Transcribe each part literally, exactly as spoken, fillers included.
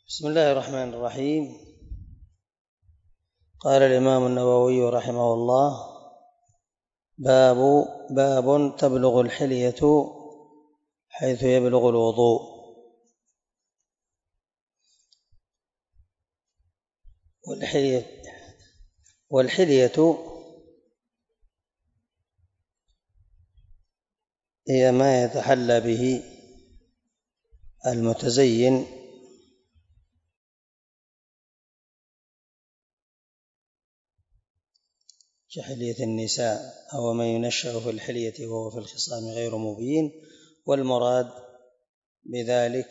بسم الله الرحمن الرحيم. قال الإمام النووي رحمه الله: باب باب تبلغ الحلية حيث يبلغ الوضوء. والحلية والحلية هي ما يتحلى به المتزين كحلية النساء أو من ينشأ في الحلية وهو في الخصام غير مبين. والمراد بذلك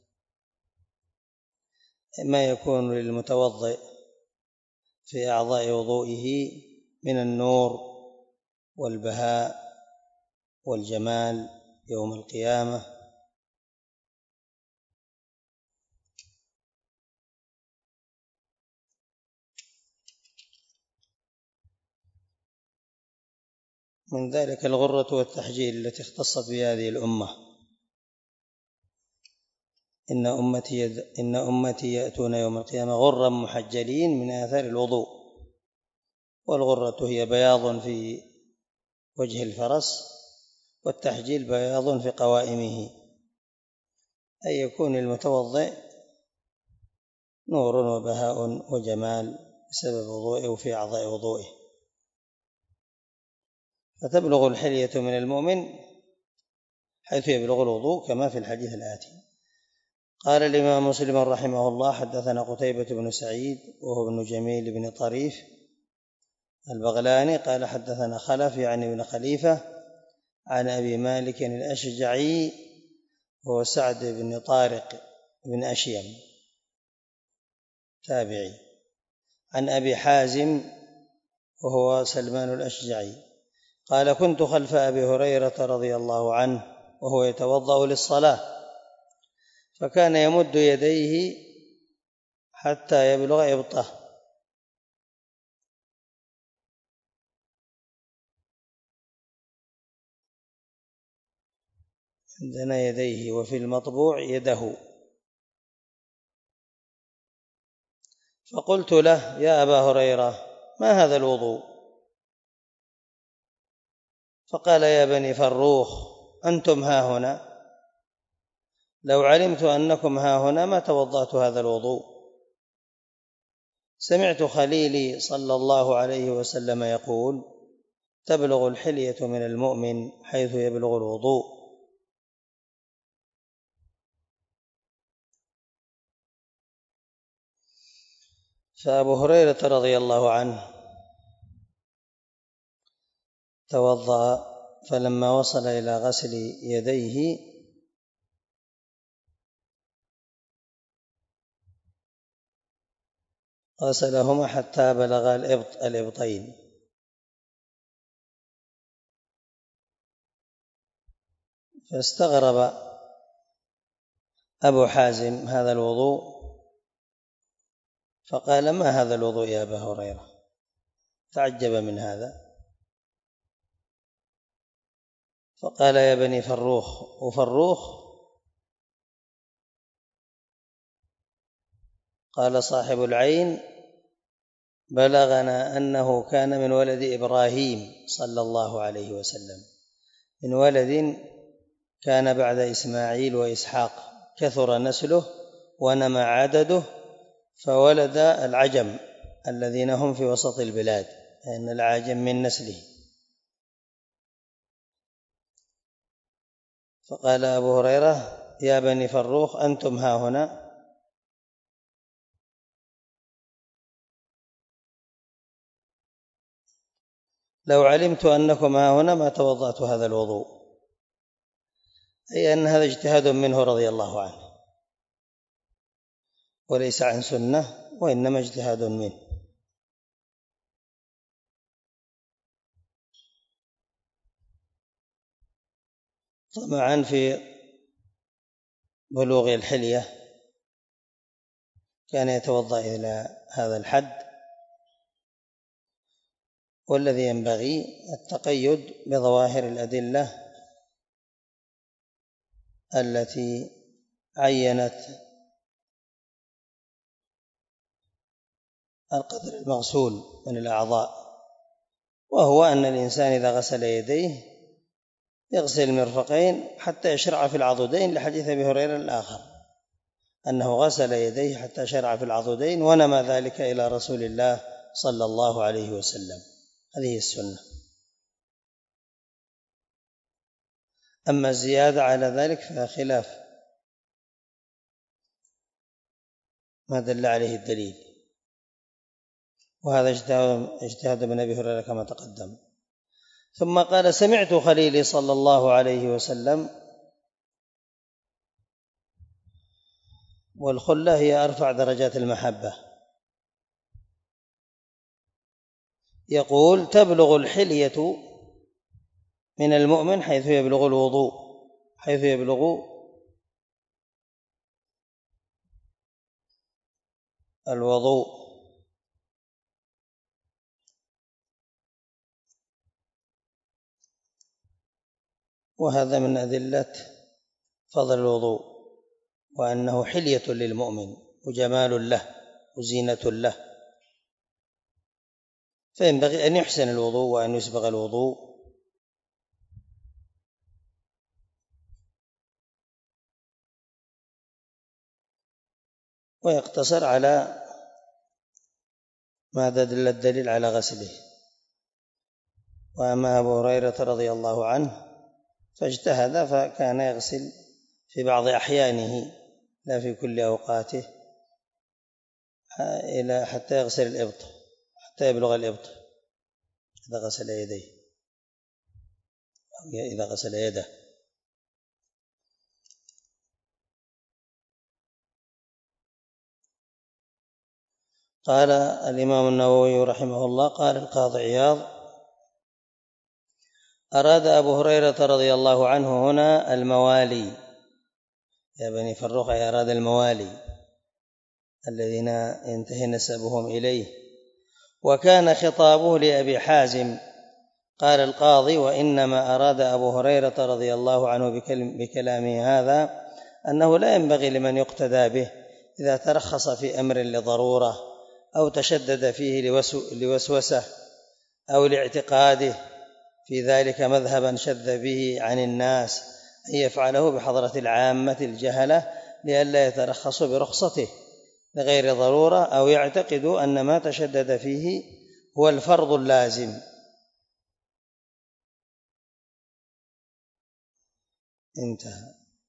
ما يكون للمتوضئ في أعضاء وضوئه من النور والبهاء والجمال يوم القيامة، من ذلك الغرة والتحجيل التي اختصت بهذه الأمة. إن أمتي, يد... إن أمتي يأتون يوم القيامة غرا محجلين من آثار الوضوء. والغرة هي بياض في وجه الفرس، والتحجيل بياض في قوائمه، أي يكون المتوضئ نور وبهاء وجمال بسبب وضوئه وفي أعضاء وضوئه. فتبلغ الحلية من المؤمن حيث يبلغ الوضوء كما في الحديث الآتي. قال الإمام مسلم رحمه الله: حدثنا قتيبة بن سعيد وهو ابن جميل بن طريف البغلاني قال حدثنا خلف يعني ابن خليفة عن أبي مالك الأشجعي وهو سعد بن طارق بن أشيم تابعي، عن أبي حازم وهو سلمان الأشجعي قال: كنت خلف أبي هريرة رضي الله عنه وهو يتوضأ للصلاة، فكان يمد يديه حتى يبلغ إبطه، عندنا يديه وفي المطبوع يده. فقلت له: يا أبا هريرة، ما هذا الوضوء؟ فقال: يا بني فروخ، أنتم ها هنا، لو علمت أنكم ها هنا ما توضأت هذا الوضوء. سمعت خليلي صلى الله عليه وسلم يقول: تبلغ الحلية من المؤمن حيث يبلغ الوضوء. فأبو هريرة رضي الله عنه توضأ، فلما وصل إلى غسل يديه غسلهما حتى بلغ الإبط الإبطين، فاستغرب أبو حازم هذا الوضوء، فقال: ما هذا الوضوء يا أبا هريرة؟ تعجب من هذا، فقال: يا بني فروخ. وفروخ قال صاحب العين: بلغنا أنه كان من ولد إبراهيم صلى الله عليه وسلم، من ولد كان بعد إسماعيل وإسحاق، كثر نسله ونمى عدده، فولد العجم الذين هم في وسط البلاد، لأن العاجم من نسله. فقال أبو هريرة: يا بني فروخ، أنتم ها هنا، لو علمت أنكم ها هنا ما توضأت هذا الوضوء. أي أن هذا اجتهاد منه رضي الله عنه، وليس عن سنة، وإنما اجتهاد منه. طبعا في بلوغ الحلية كان يتوضأ إلى هذا الحد، والذي ينبغي التقيد بظواهر الأدلة التي عينت القدر المغسول من الأعضاء، وهو أن الإنسان إذا غسل يديه يغسل المرفقين حتى يشرع في العضدين، لحديث أبي هريرة الآخر أنه غسل يديه حتى شرع في العضدين، ونمى ذلك إلى رسول الله صلى الله عليه وسلم. هذه السنة. أما الزيادة على ذلك فخلاف ما دل عليه الدليل، وهذا اجتهاد ابن أبي هريرة كما تقدم. ثم قال: سمعت خليلي صلى الله عليه وسلم، والخلة هي أرفع درجات المحبة، يقول: تبلغ الحلية من المؤمن حيث يبلغ الوضوء، حيث يبلغ الوضوء. وهذا من أدلة فضل الوضوء، وأنه حلية للمؤمن وجمال له وزينة له، فينبغي أن يحسن الوضوء وأن يسبغ الوضوء. ويقتصر على ما دل الدليل على غسله. وأما أبو هريرة رضي الله عنه فاجتهد، فكان يغسل في بعض أحيانه لا في كل أوقاته، إلى حتى يغسل الإبط، حتى يبلغ الإبط إذا غسل يديه أو إذا غسل يده. قال الإمام النووي رحمه الله: قال القاضي عياض: أراد أبو هريرة رضي الله عنه هنا الموالي، يا بني فروخ، أراد الموالي الذين ينتهي نسبهم إليه. وكان خطابه لأبي حازم. قال القاضي: وإنما أراد أبو هريرة رضي الله عنه بكلامه هذا أنه لا ينبغي لمن يقتدى به إذا ترخص في أمر لضرورة أو تشدد فيه لوسوسة أو لاعتقاده في ذلك مذهبا شذ به عن الناس، أن يفعله بحضرة العامة الجهلة لئلا يترخصوا برخصته لغير ضرورة، أو يعتقدوا أن ما تشدد فيه هو الفرض اللازم. انتهى.